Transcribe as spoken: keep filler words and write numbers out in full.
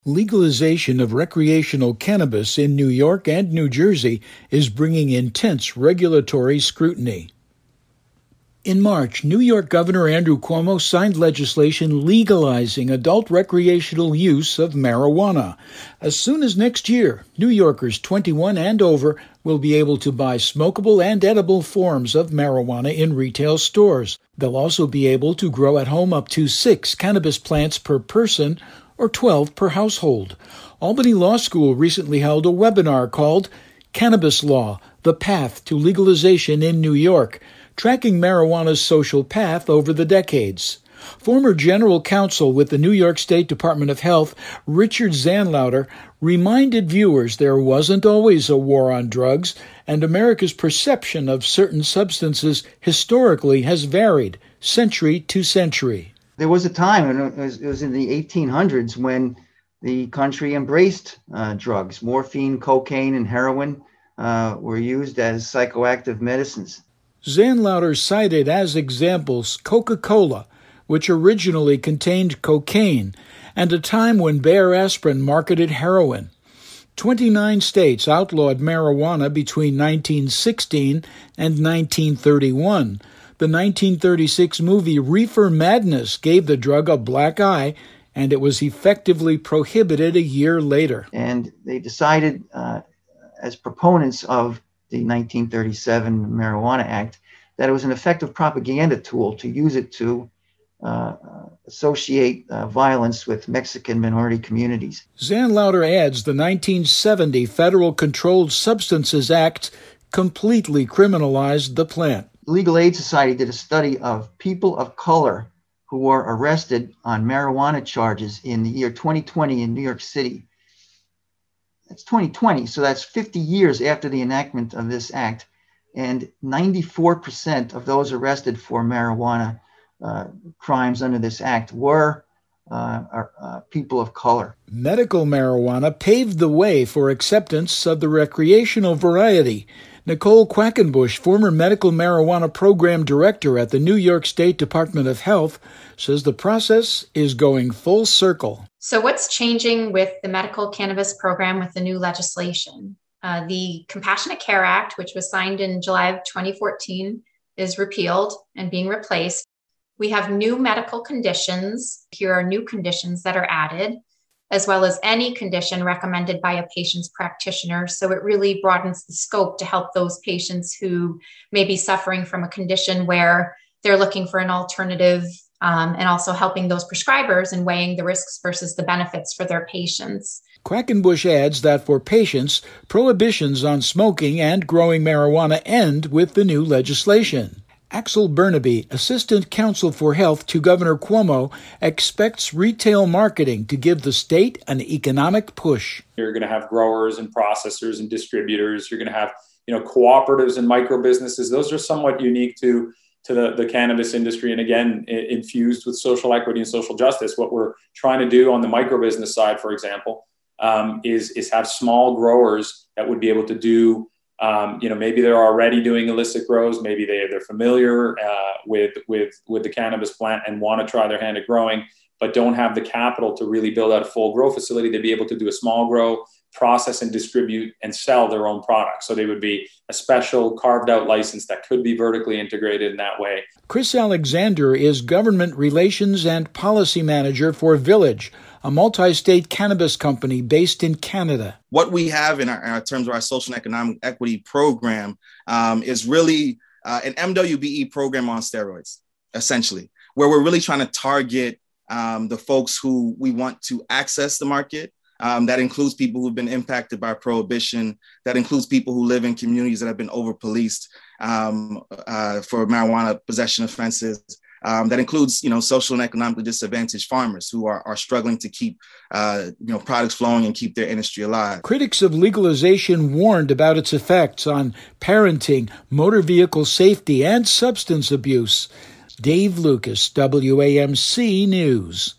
Legalization of recreational cannabis in New York and New Jersey is bringing intense regulatory scrutiny. In March, New York Governor Andrew Cuomo signed legislation legalizing adult recreational use of marijuana. As soon as next year, New Yorkers twenty-one and over will be able to buy smokable and edible forms of marijuana in retail stores. They'll also be able to grow at home up to six cannabis plants per person, or twelve per household. Albany Law School recently held a webinar called Cannabis Law, The Path to Legalization in New York, tracking marijuana's social path over the decades. Former general counsel with the New York State Department of Health, Richard Zandlauter, reminded viewers there wasn't always a war on drugs, and America's perception of certain substances historically has varied, century to century. There was a time, and it was, it was in the eighteen hundreds, when the country embraced uh, drugs. Morphine, cocaine, and heroin uh, were used as psychoactive medicines. Zandlauter cited as examples Coca-Cola, which originally contained cocaine, and a time when Bayer Aspirin marketed heroin. twenty-nine states outlawed marijuana between nineteen sixteen and nineteen thirty-one. The nineteen thirty-six movie Reefer Madness gave the drug a black eye, and it was effectively prohibited a year later. And they decided, uh, as proponents of the nineteen thirty-seven Marijuana Act, that it was an effective propaganda tool to use it to uh, associate uh, violence with Mexican minority communities. Zandlauter adds the nineteen seventy Federal Controlled Substances Act completely criminalized the plant. Legal Aid Society did a study of people of color who were arrested on marijuana charges in the year twenty twenty in New York City. That's twenty twenty, so that's fifty years after the enactment of this act, and ninety-four percent of those arrested for marijuana uh, crimes under this act were uh, are, uh, people of color. Medical marijuana paved the way for acceptance of the recreational variety. Nicole Quackenbush, former medical marijuana program director at the New York State Department of Health, says the process is going full circle. So what's changing with the medical cannabis program with the new legislation? Uh, the Compassionate Care Act, which was signed in July of twenty fourteen, is repealed and being replaced. We have new medical conditions. Here are new conditions that are added, as well as any condition recommended by a patient's practitioner. So it really broadens the scope to help those patients who may be suffering from a condition where they're looking for an alternative, um, and also helping those prescribers in weighing the risks versus the benefits for their patients. Quackenbush adds that for patients, prohibitions on smoking and growing marijuana end with the new legislation. Axel Burnaby, Assistant Counsel for Health to Governor Cuomo, expects retail marketing to give the state an economic push. You're going to have growers and processors and distributors. You're going to have, you know, cooperatives and micro businesses. Those are somewhat unique to, to the, the cannabis industry. And again, infused with social equity and social justice. What we're trying to do on the micro business side, for example, um, is, is have small growers that would be able to do Um, you know, maybe they're already doing illicit grows. Maybe they, they're familiar uh, with, with, with the cannabis plant and want to try their hand at growing, but don't have the capital to really build out a full grow facility. They'd be able to do a small grow, process and distribute and sell their own products. So they would be a special carved out license that could be vertically integrated in that way. Chris Alexander is Government Relations and Policy Manager for Village, a multi-state cannabis company based in Canada. What we have in, our, in our terms of our social and economic equity program um, is really uh, an M W B E program on steroids, essentially, where we're really trying to target um, the folks who we want to access the market. Um, that includes people who've been impacted by prohibition. That includes people who live in communities that have been over-policed um, uh, for marijuana possession offenses. Um, that includes, you know, social and economically disadvantaged farmers who are, are struggling to keep, uh, you know, products flowing and keep their industry alive. Critics of legalization warned about its effects on parenting, motor vehicle safety, and substance abuse. Dave Lucas, W A M C News.